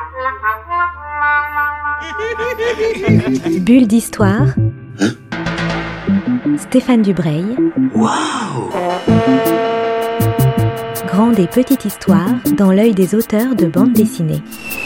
Bulle d'histoire. Stéphane Dubreuil. Waouh! Grande et petite histoire dans l'œil des auteurs de bande dessinée.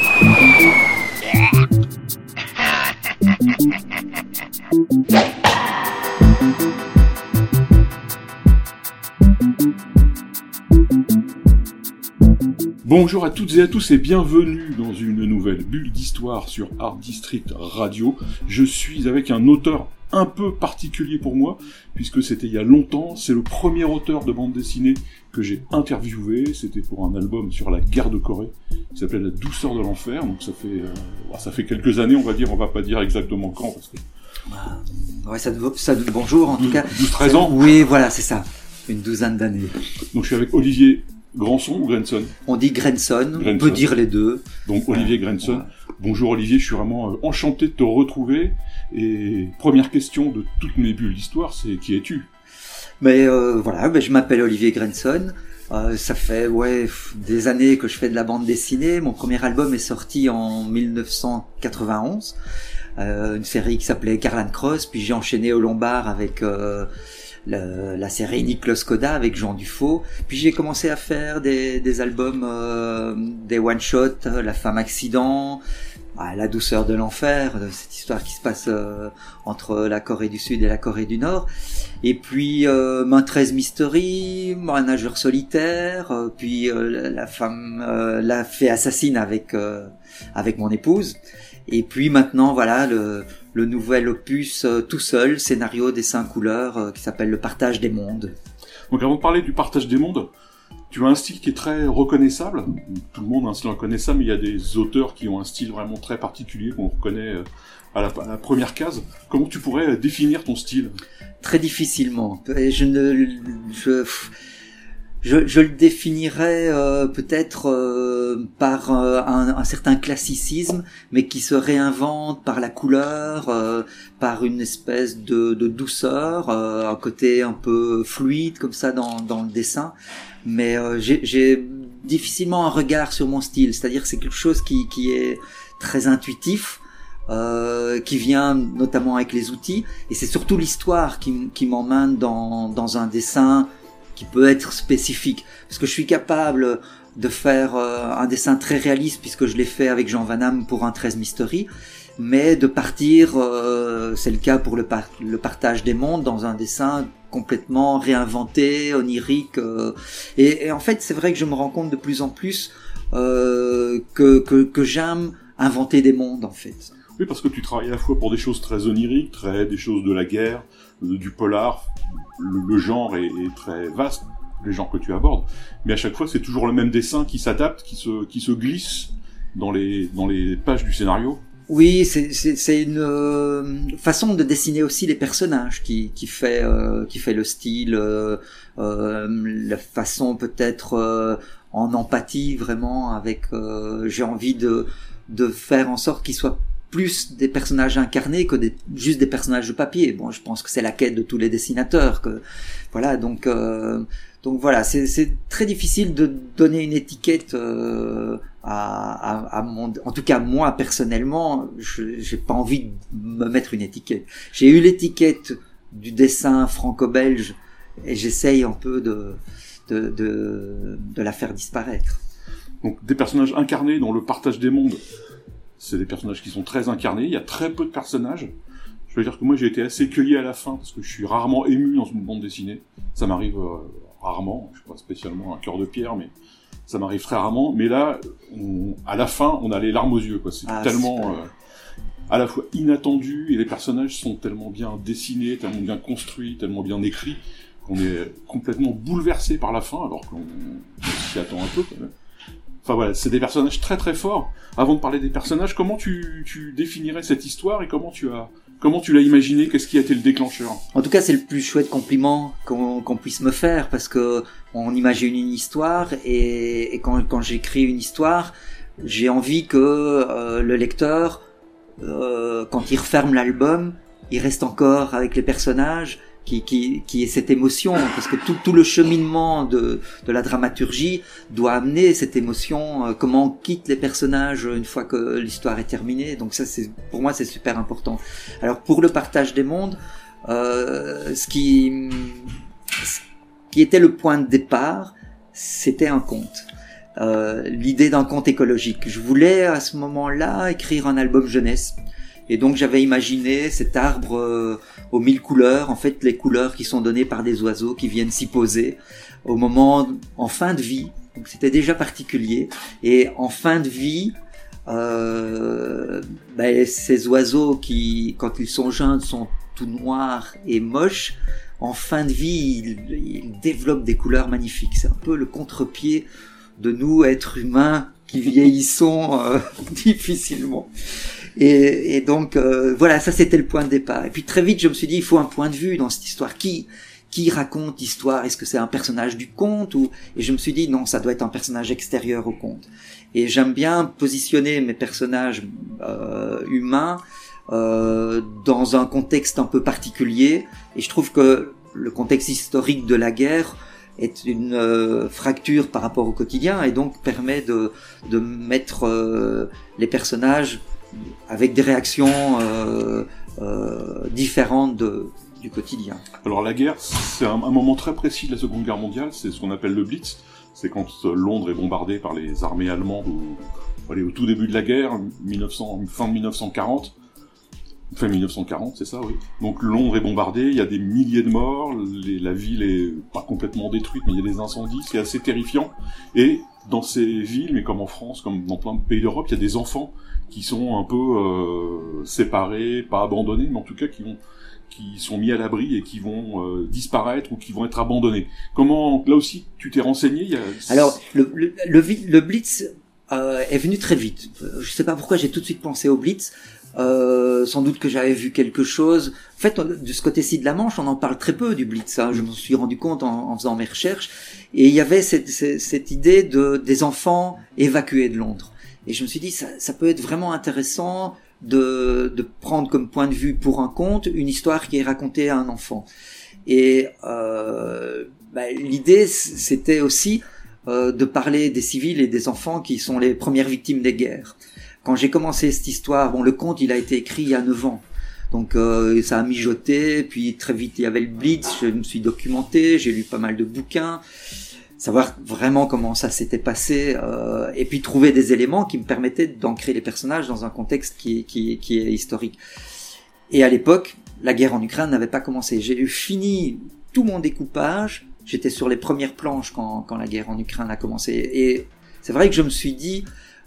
Bonjour à toutes et à tous et bienvenue dans une nouvelle bulle d'histoire sur Art District Radio. Je suis avec un auteur un peu particulier pour moi, puisque c'était il y a longtemps, c'est le premier auteur de bande dessinée que j'ai interviewé, c'était pour un album sur la guerre de Corée, qui s'appelait La douceur de l'enfer, donc ça fait quelques années, on va pas dire exactement quand, parce que... Ouais, bonjour en tout cas. 12-13 ans. Oui, voilà, c'est ça, une douzaine d'années. Donc je suis avec Olivier Granson ou Grenson? On dit Grenson, on peut dire les deux. Donc Olivier Grenson. Ouais. Bonjour Olivier, je suis vraiment enchanté de te retrouver. Et première question de toutes mes bulles d'histoire, c'est qui es-tu? Je m'appelle Olivier Grenson. Ça fait des années que je fais de la bande dessinée. Mon premier album est sorti en 1991. Une série qui s'appelait Karlan Cross. Puis j'ai enchaîné au Lombard avec... la série Nicolas Koda avec Jean Dufaux. Puis j'ai commencé à faire des albums, des one-shots, La femme accident, La douceur de l'enfer, cette histoire qui se passe entre la Corée du Sud et la Corée du Nord. Et puis Main 13 Mystery, Un nageur solitaire, puis la fée assassine avec mon épouse. Et puis maintenant, voilà, le nouvel opus tout seul, scénario, dessin, couleur, qui s'appelle Le partage des mondes. Donc avant de parler du partage des mondes, tu as un style qui est très reconnaissable. Tout le monde a un style reconnaissable, mais il y a des auteurs qui ont un style vraiment très particulier qu'on reconnaît à la première case. Comment tu pourrais définir ton style? Très difficilement. Je le définirais peut-être par un certain classicisme, mais qui se réinvente par la couleur, par une espèce de douceur, un côté un peu fluide comme ça dans le dessin. Mais j'ai difficilement un regard sur mon style, c'est-à-dire que c'est quelque chose qui est très intuitif, qui vient notamment avec les outils, et c'est surtout l'histoire qui m'emmène dans un dessin qui peut être spécifique, parce que je suis capable de faire un dessin très réaliste, puisque je l'ai fait avec Jean Van Hamme pour un 13 Mystery, mais de partir, c'est le cas pour le partage des mondes, dans un dessin complètement réinventé, onirique, et en fait c'est vrai que je me rends compte de plus en plus que j'aime inventer des mondes en fait. Oui, parce que tu travailles à la fois pour des choses très oniriques, des choses de la guerre, du polar. Le genre est très vaste, les genres que tu abordes, mais à chaque fois c'est toujours le même dessin qui s'adapte, qui se glisse dans les pages du scénario. Oui, c'est une façon de dessiner aussi les personnages qui fait le style, la façon peut-être en empathie vraiment avec. J'ai envie de faire en sorte qu'ils soient plus des personnages incarnés que juste des personnages de papier. Bon, je pense que c'est la quête de tous les dessinateurs. Voilà, donc voilà, c'est très difficile de donner une étiquette à mon. En tout cas, moi personnellement, j'ai pas envie de me mettre une étiquette. J'ai eu l'étiquette du dessin franco-belge et j'essaye un peu de la faire disparaître. Donc des personnages incarnés dans le partage des mondes. C'est des personnages qui sont très incarnés, il y a très peu de personnages. Je veux dire que moi j'ai été assez cueilli à la fin, parce que je suis rarement ému dans une bande dessinée. Ça m'arrive rarement, je suis pas spécialement un cœur de pierre, mais ça m'arrive très rarement. Mais là, à la fin, on a les larmes aux yeux, quoi. C'est tellement à la fois inattendu, et les personnages sont tellement bien dessinés, tellement bien construits, tellement bien écrits, qu'on est complètement bouleversé par la fin, alors qu'on s'y attend un peu quand même. Enfin voilà, c'est des personnages très très forts. Avant de parler des personnages, comment tu définirais cette histoire et comment tu l'as imaginé? Qu'est-ce qui a été le déclencheur? En tout cas, c'est le plus chouette compliment qu'on puisse me faire, parce que on imagine une histoire et quand j'écris une histoire, j'ai envie que le lecteur, quand il referme l'album, il reste encore avec les personnages, qui est cette émotion, parce que tout le cheminement de la dramaturgie doit amener cette émotion, comment on quitte les personnages une fois que l'histoire est terminée. Donc ça, pour moi, c'est super important. Alors pour le partage des mondes, ce qui était le point de départ, c'était un conte. L'idée d'un conte écologique. Je voulais à ce moment-là écrire un album jeunesse. Et donc j'avais imaginé cet arbre aux 1000 couleurs, en fait les couleurs qui sont données par des oiseaux qui viennent s'y poser au moment en fin de vie. Donc c'était déjà particulier. Et en fin de vie, ces oiseaux qui, quand ils sont jeunes, sont tout noirs et moches. En fin de vie, ils développent des couleurs magnifiques. C'est un peu le contre-pied de nous, êtres humains, qui vieillissons difficilement. Et donc voilà, ça c'était le point de départ. Et puis très vite je me suis dit, il faut un point de vue dans cette histoire. Qui raconte l'histoire? Est-ce que c'est un personnage du conte Et je me suis dit non, ça doit être un personnage extérieur au conte. Et j'aime bien positionner mes personnages humains dans un contexte un peu particulier. Et je trouve que le contexte historique de la guerre est une fracture par rapport au quotidien et donc permet de mettre les personnages avec des réactions différentes du quotidien. Alors la guerre, c'est un moment très précis de la Seconde Guerre mondiale, c'est ce qu'on appelle le Blitz. C'est quand Londres est bombardée par les armées allemandes au tout début de la guerre, fin 1940. Fin 1940, c'est ça, oui. Donc Londres est bombardée, il y a des milliers de morts, la ville est pas complètement détruite, mais il y a des incendies, c'est assez terrifiant. Et dans ces villes, mais comme en France, comme dans plein de pays d'Europe, il y a des enfants qui sont un peu séparés, pas abandonnés, mais en tout cas qui sont mis à l'abri et qui vont disparaître ou qui vont être abandonnés. Comment, là aussi, tu t'es renseigné? Alors, le Blitz est venu très vite. Je sais pas pourquoi j'ai tout de suite pensé au Blitz. Sans doute que j'avais vu quelque chose. En fait, de ce côté-ci de la Manche, on en parle très peu du Blitz. Hein. Je m'en suis rendu compte en faisant mes recherches. Et il y avait cette idée des enfants évacués de Londres. Et je me suis dit, ça peut être vraiment intéressant de prendre comme point de vue pour un conte une histoire qui est racontée à un enfant. Et l'idée, c'était aussi de parler des civils et des enfants qui sont les premières victimes des guerres. Quand j'ai commencé cette histoire, le conte, il a été écrit il y a 9 ans. Donc ça a mijoté, puis très vite il y avait le Blitz, je me suis documenté, j'ai lu pas mal de bouquins, savoir vraiment comment ça s'était passé, et puis trouver des éléments qui me permettaient d'ancrer les personnages dans un contexte qui est historique. Et à l'époque, la guerre en Ukraine n'avait pas commencé. J'ai fini tout mon découpage, j'étais sur les premières planches quand la guerre en Ukraine a commencé. Et c'est vrai que je me suis dit...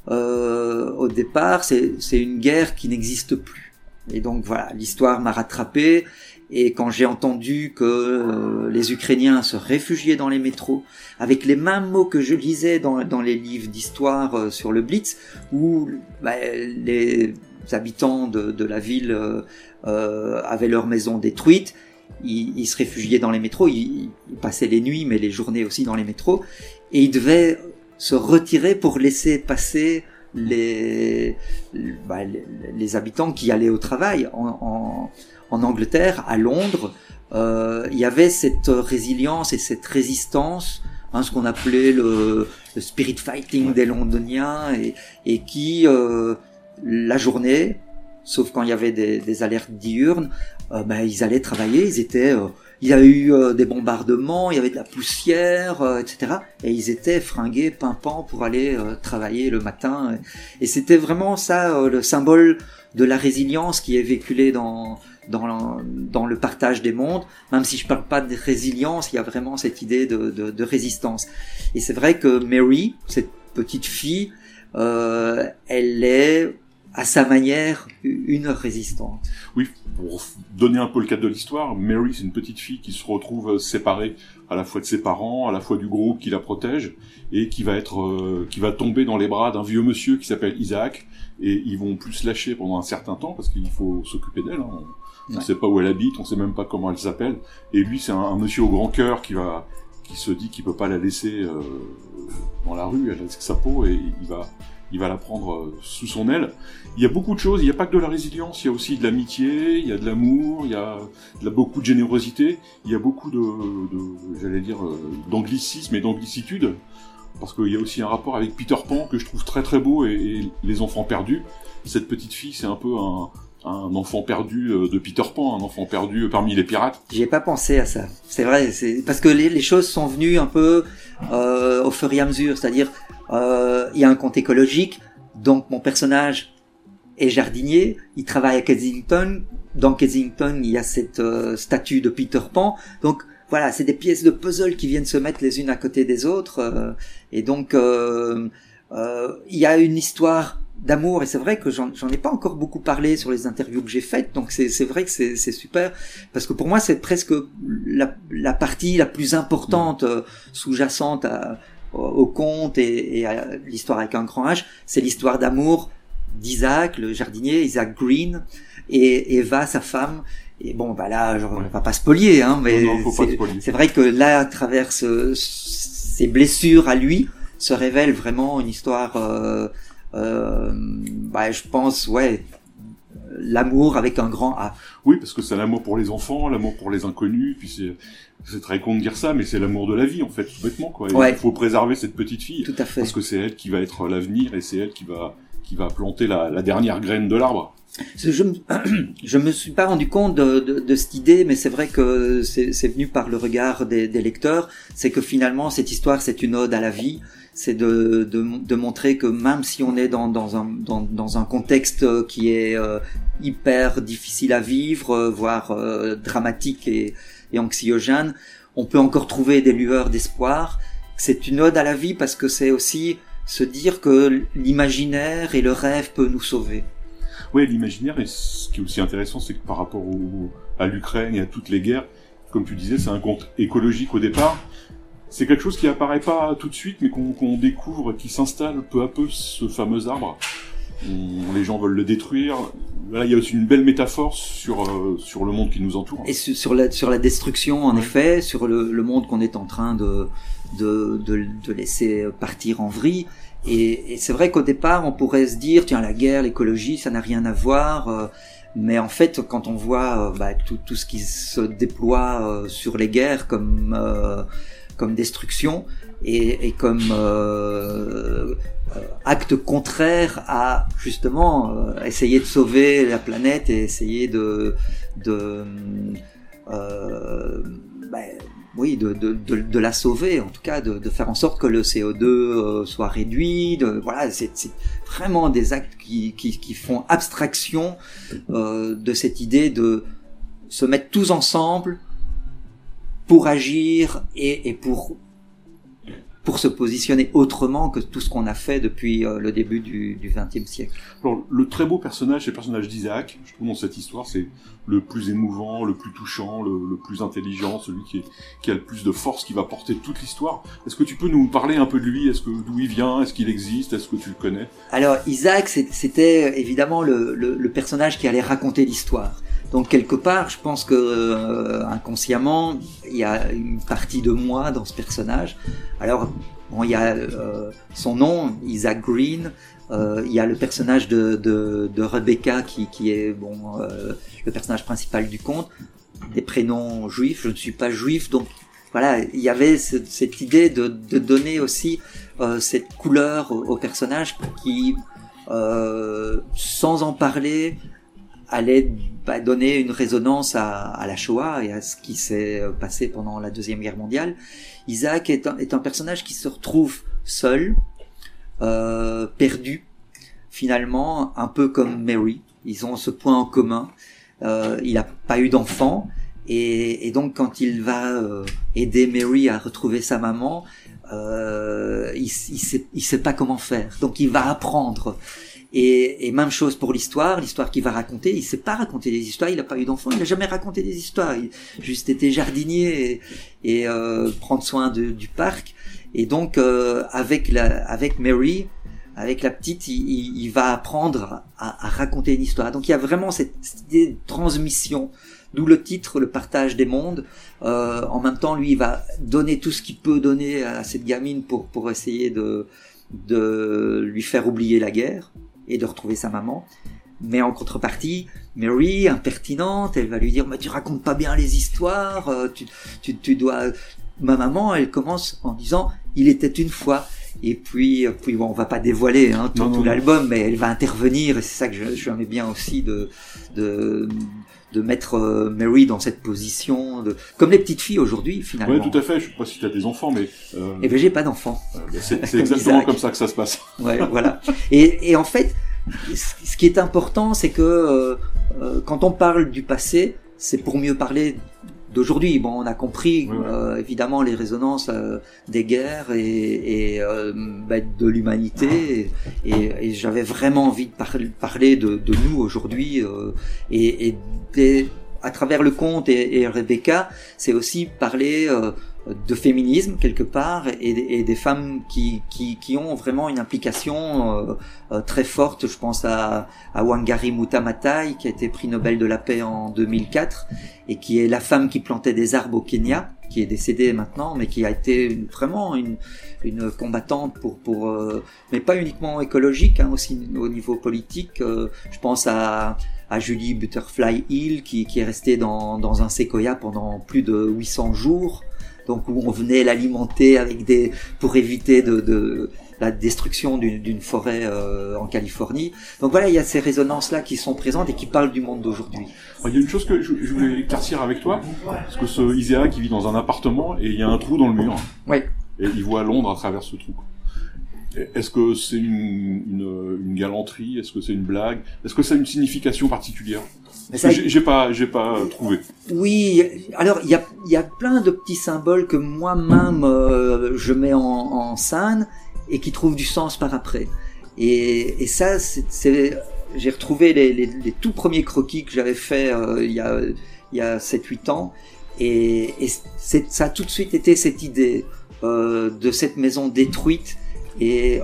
au départ, c'est une guerre qui n'existe plus. Et donc voilà, l'histoire m'a rattrapé. Et quand j'ai entendu que les Ukrainiens se réfugiaient dans les métros, avec les mêmes mots que je lisais dans les livres d'histoire sur le Blitz, où les habitants de la ville avaient leurs maisons détruites, ils se réfugiaient dans les métros, ils passaient les nuits, mais les journées aussi dans les métros, et ils devaient se retirer pour laisser passer les habitants qui allaient au travail. En Angleterre, à Londres, il y avait cette résilience et cette résistance, ce qu'on appelait le spirit fighting des Londoniens, et qui, la journée, sauf quand il y avait des alertes diurnes, ils allaient travailler, il y a eu des bombardements, il y avait de la poussière, etc. Et ils étaient fringués, pimpants pour aller travailler le matin. Et c'était vraiment ça, le symbole de la résilience qui est véhiculé dans le partage des mondes. Même si je parle pas de résilience, il y a vraiment cette idée de résistance. Et c'est vrai que Mary, cette petite fille, elle est à sa manière une résistante. Oui, pour donner un peu le cadre de l'histoire, Mary, c'est une petite fille qui se retrouve séparée à la fois de ses parents, à la fois du groupe qui la protège, et qui va tomber dans les bras d'un vieux monsieur qui s'appelle Isaac, et ils vont plus se lâcher pendant un certain temps, parce qu'il faut s'occuper d'elle, hein. On ne sait pas où elle habite, on ne sait même pas comment elle s'appelle, et lui, c'est un monsieur au grand cœur qui se dit qu'il peut pas la laisser dans la rue, elle risque sa peau, et il va la prendre sous son aile. Il y a beaucoup de choses, il n'y a pas que de la résilience, il y a aussi de l'amitié, il y a de l'amour, il y a beaucoup de générosité, il y a beaucoup j'allais dire, d'anglicisme et d'anglicitude, parce qu'il y a aussi un rapport avec Peter Pan que je trouve très très beau et les enfants perdus. Cette petite fille, c'est un peu un enfant perdu de Peter Pan, un enfant perdu parmi les pirates. J'y ai pas pensé à ça. C'est vrai, c'est parce que les choses sont venues un peu au fur et à mesure, c'est-à-dire il y a un conte écologique, donc mon personnage est jardinier, il travaille à Kensington, dans Kensington il y a cette statue de Peter Pan, donc voilà, c'est des pièces de puzzle qui viennent se mettre les unes à côté des autres, et donc il y a une histoire d'amour, et c'est vrai que j'en ai pas encore beaucoup parlé sur les interviews que j'ai faites, donc c'est vrai que c'est super, parce que pour moi c'est presque la partie la plus importante sous-jacente au conte et à l'histoire avec un grand H, c'est l'histoire d'amour d'Isaac, le jardinier, Isaac Green, et Eva, sa femme. Et bon, bah là, on va pas spoiler, hein, mais c'est vrai que là, à travers ces blessures à lui, se révèle vraiment une histoire, je pense, l'amour avec un grand A. Oui, parce que c'est l'amour pour les enfants, l'amour pour les inconnus, puis c'est très con de dire ça, mais c'est l'amour de la vie, en fait, tout bêtement, quoi. Il faut préserver cette petite fille. Tout à fait. Parce que c'est elle qui va être l'avenir, et c'est elle qui va planter la dernière graine de l'arbre. Je me suis pas rendu compte de cette idée, mais c'est vrai que c'est venu par le regard des lecteurs. C'est que finalement cette histoire c'est une ode à la vie. C'est de montrer que même si on est dans un contexte qui est hyper difficile à vivre, voire dramatique et anxiogène, on peut encore trouver des lueurs d'espoir. C'est une ode à la vie parce que c'est aussi se dire que l'imaginaire et le rêve peut nous sauver. Oui, l'imaginaire, et ce qui est aussi intéressant, c'est que par rapport à l'Ukraine et à toutes les guerres, comme tu disais, c'est un conte écologique au départ. C'est quelque chose qui apparaît pas tout de suite, mais qu'on découvre, qui s'installe peu à peu, ce fameux arbre. Les gens veulent le détruire. Là, il y a aussi une belle métaphore sur le monde qui nous entoure. Et sur la destruction, en effet, sur le monde qu'on est en train de laisser partir en vrille. Et c'est vrai qu'au départ, on pourrait se dire, tiens, la guerre, l'écologie, ça n'a rien à voir. Mais en fait, quand on voit tout ce qui se déploie sur les guerres comme destruction et comme acte contraire à justement essayer de sauver la planète et essayer de la sauver, en tout cas de faire en sorte que le CO2 soit réduit. C'est vraiment des actes qui font abstraction de cette idée de se mettre tous ensemble pour agir et pour se positionner autrement que tout ce qu'on a fait depuis le début du XXe siècle. Alors, le très beau personnage, c'est le personnage d'Isaac. Je trouve dans cette histoire, c'est le plus émouvant, le plus touchant, le plus intelligent, celui qui a le plus de force, qui va porter toute l'histoire. Est-ce que tu peux nous parler un peu de lui? D'où il vient? Est-ce qu'il existe? Est-ce que tu le connais? Alors, Isaac, c'était évidemment le personnage qui allait raconter l'histoire. Donc quelque part, je pense que inconsciemment, il y a une partie de moi dans ce personnage. Alors, bon, il y a son nom, Isaac Green. Il y a le personnage de Rebecca qui est le personnage principal du conte. Des prénoms juifs. Je ne suis pas juif, donc voilà, il y avait cette idée de donner aussi cette couleur au personnage qui, sans en parler, allait donner une résonance à la Shoah et à ce qui s'est passé pendant la Deuxième Guerre mondiale. Isaac est un personnage qui se retrouve seul, perdu, finalement, un peu comme Mary. Ils ont ce point en commun. Il n'a pas eu d'enfant, et donc quand il va aider Mary à retrouver sa maman, il sait pas comment faire. Donc il va apprendre. Et même chose pour l'histoire qu'il va raconter, il sait pas raconter des histoires, il a pas eu d'enfant, il a jamais raconté des histoires, il a juste été jardinier et prendre soin du parc. Et donc avec Mary, avec la petite, il va apprendre à raconter une histoire. Donc il y a vraiment cette idée de transmission, d'où le titre, le partage des mondes. En même temps, lui, il va donner tout ce qu'il peut donner à cette gamine pour essayer de de lui faire oublier la guerre et de retrouver sa maman. Mais en contrepartie, Mary, impertinente, elle va lui dire, mais tu racontes pas bien les histoires, tu dois... Ma maman, elle commence en disant, il était une fois. Et puis bon, on va pas dévoiler tout l'album, mais elle va intervenir, et c'est ça que j'aimais bien aussi de mettre Mary dans cette position, comme les petites filles aujourd'hui, finalement. Oui, tout à fait. Je sais pas si tu as des enfants, mais... Eh ben, j'ai pas d'enfants. C'est exactement comme ça que ça se passe. Ouais, voilà. Et en fait, ce qui est important, c'est que quand on parle du passé, c'est pour mieux parler d'aujourd'hui. Bon, on a compris évidemment les résonances des guerres et de l'humanité, et j'avais vraiment envie de parler de nous aujourd'hui, et à travers le conte et Rebecca, c'est aussi parler de féminisme quelque part, et des femmes qui ont vraiment une implication très forte. Je pense à Wangari Maathai Maathai, qui a été prix Nobel de la paix en 2004, et qui est la femme qui plantait des arbres au Kenya, qui est décédée maintenant, mais qui a été vraiment une combattante pour mais pas uniquement écologique, aussi au niveau politique. Je pense à Julie Butterfly Hill, qui est restée dans un séquoia pendant plus de 800 jours, donc où on venait l'alimenter pour éviter de la destruction d'une forêt en Californie. Donc voilà, il y a ces résonances-là qui sont présentes et qui parlent du monde d'aujourd'hui. Il y a une chose que je voulais éclaircir avec toi, parce que ce Isaiah qui vit dans un appartement, et il y a un trou dans le mur. Oui. Et il voit Londres à travers ce trou. Est-ce que c'est une galanterie? Est-ce que c'est une blague? Est-ce que ça a une signification particulière? J'ai pas trouvé. Oui, alors il y a plein de petits symboles que moi-même je mets en scène et qui trouvent du sens par après. Et ça, j'ai retrouvé les tout premiers croquis que j'avais fait il y a 7-8 ans, et ça a tout de suite été cette idée de cette maison détruite, et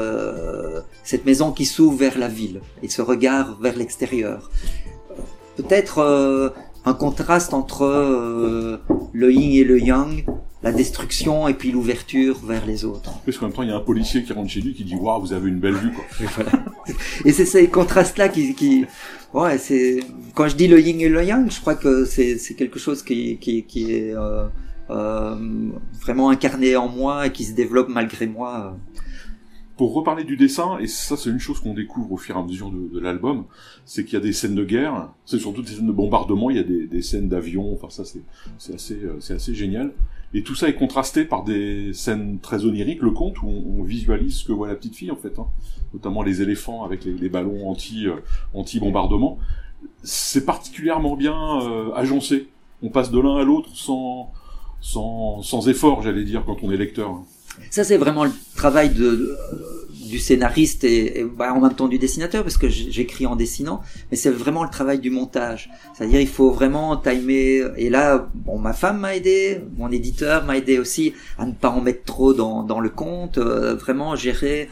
cette maison qui s'ouvre vers la ville et ce regard vers l'extérieur. Peut-être un contraste entre le yin et le yang, la destruction et puis l'ouverture vers les autres. Parce qu'en même temps, il y a un policier qui rentre chez lui qui dit « Waouh, vous avez une belle vue !» Et voilà. Et c'est ces contrastes-là qui... Ouais, c'est... Quand je dis le yin et le yang, je crois que c'est quelque chose qui est vraiment incarné en moi et qui se développe malgré moi. Pour reparler du dessin, et ça c'est une chose qu'on découvre au fur et à mesure de l'album, c'est qu'il y a des scènes de guerre, c'est surtout des scènes de bombardement, il y a des scènes d'avions, enfin ça c'est assez génial. Et tout ça est contrasté par des scènes très oniriques, le conte, où on visualise ce que voit la petite fille en fait, notamment les éléphants avec les ballons anti-bombardement. C'est particulièrement bien agencé. On passe de l'un à l'autre sans effort, j'allais dire, quand on est lecteur. Ça, c'est vraiment le travail du scénariste et en même temps du dessinateur, parce que j'écris en dessinant, mais c'est vraiment le travail du montage. C'est-à-dire, il faut vraiment timer. Et là, ma femme m'a aidé, mon éditeur m'a aidé aussi à ne pas en mettre trop dans le conte, vraiment gérer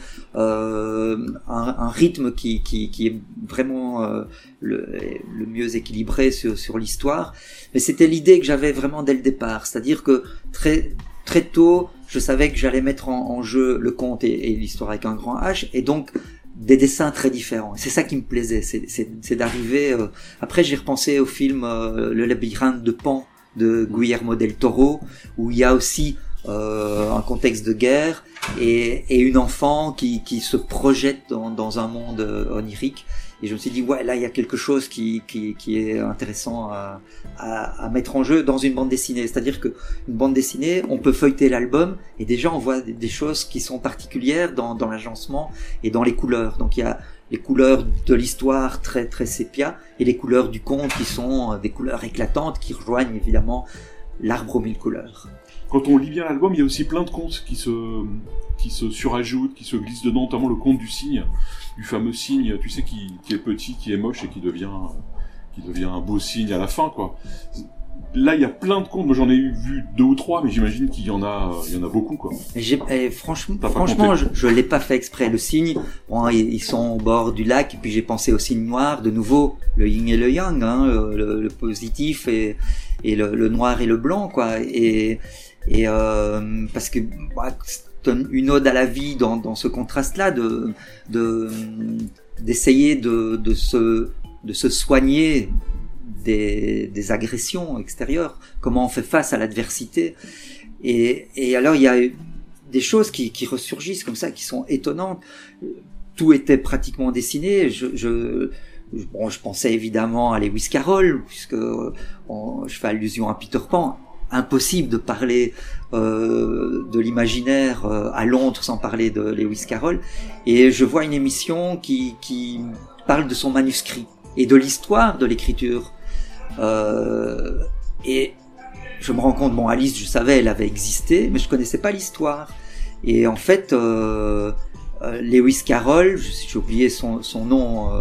un rythme qui est vraiment le mieux équilibré sur l'histoire. Mais c'était l'idée que j'avais vraiment dès le départ, c'est-à-dire que très tôt, je savais que j'allais mettre en jeu le conte et l'histoire avec un grand H, et donc des dessins très différents. C'est ça qui me plaisait, c'est d'arriver... Après, j'ai repensé au film Le labyrinthe de Pan de Guillermo del Toro, où il y a aussi un contexte de guerre et une enfant qui se projette dans un monde onirique. Et je me suis dit, ouais, là, il y a quelque chose qui est intéressant à mettre en jeu dans une bande dessinée. C'est-à-dire que une bande dessinée, on peut feuilleter l'album et déjà on voit des choses qui sont particulières dans l'agencement et dans les couleurs. Donc il y a les couleurs de l'histoire très très sépia et les couleurs du conte qui sont des couleurs éclatantes qui rejoignent évidemment l'arbre aux mille couleurs. Quand on lit bien l'album, il y a aussi plein de contes qui se surajoutent, qui se glissent dedans, notamment le conte du cygne, du fameux cygne, tu sais, qui est petit, qui est moche et qui devient un beau cygne à la fin, quoi. Là, il y a plein de contes. Moi, j'en ai vu 2 ou 3, mais j'imagine qu'il y en a beaucoup, quoi. Franchement, je l'ai pas fait exprès. Le cygne, ils sont au bord du lac, et puis j'ai pensé au cygne noir, de nouveau, le yin et le yang, le positif et le noir et le blanc, quoi. Et parce que une ode à la vie dans ce contraste-là, d'essayer de se soigner des agressions extérieures, comment on fait face à l'adversité. Et alors il y a des choses qui ressurgissent comme ça, qui sont étonnantes. Tout était pratiquement dessiné. Je pensais évidemment à Lewis Carroll, puisque je fais allusion à Peter Pan. Impossible de parler de l'imaginaire à Londres sans parler de Lewis Carroll. Et je vois une émission qui parle de son manuscrit et de l'histoire de l'écriture. Et je me rends compte, Alice, je savais, elle avait existé, mais je connaissais pas l'histoire. Et en fait, Lewis Carroll, j'ai oublié son nom,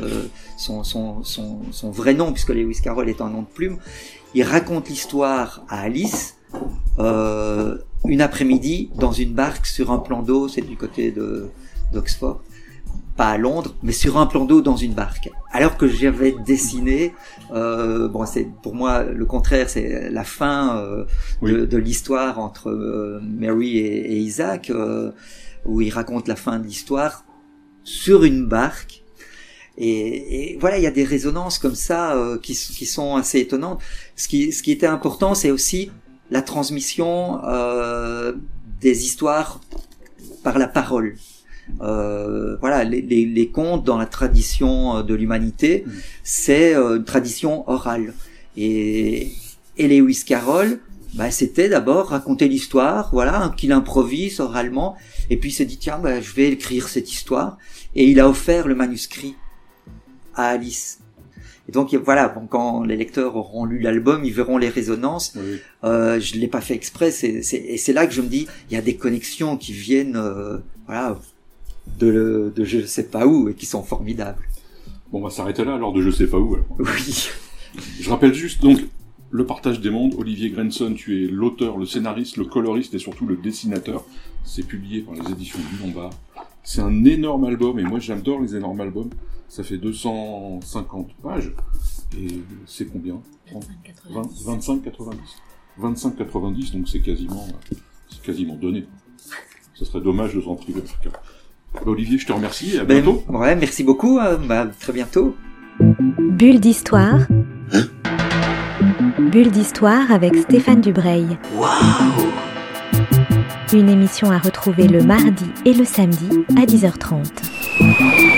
son vrai nom, puisque Lewis Carroll est un nom de plume, il raconte l'histoire à Alice une après-midi dans une barque sur un plan d'eau, c'est du côté d'Oxford, pas à Londres, mais sur un plan d'eau dans une barque. Alors que j'avais dessiné, c'est pour moi le contraire, c'est la fin de l'histoire entre Mary et Isaac, où il raconte la fin de l'histoire sur une barque. Et voilà, il y a des résonances comme ça qui sont assez étonnantes. Ce qui était important, c'est aussi la transmission des histoires par la parole. Voilà, les contes dans la tradition de l'humanité, c'est une tradition orale. Et Lewis Carroll, c'était d'abord raconter l'histoire, voilà, qu'il improvise oralement, et puis il s'est dit tiens, je vais écrire cette histoire, et il a offert le manuscrit à Alice. Et donc voilà, quand les lecteurs auront lu l'album, ils verront les résonances. Oui. Je l'ai pas fait exprès, et c'est là que je me dis, il y a des connexions qui viennent, voilà, de je sais pas où, et qui sont formidables. Bon, on va s'arrêter là alors de je sais pas où. Alors. Oui. Je rappelle juste donc Le Partage des Mondes. Olivier Grenson, tu es l'auteur, le scénariste, le coloriste et surtout le dessinateur. C'est publié par les éditions du Lombard. C'est un énorme album, et moi j'adore les énormes albums. Ça fait 250 pages, et c'est combien ? 25,90. 25,90, donc c'est quasiment donné. Ce serait dommage de s'en priver en tout cas. Olivier, je te remercie, et à bientôt. Ouais, merci beaucoup, très bientôt. Bulle d'histoire. Bulle d'histoire avec Stéphane Dubreuil. Waouh! Une émission à retrouver le mardi et le samedi à 10h30.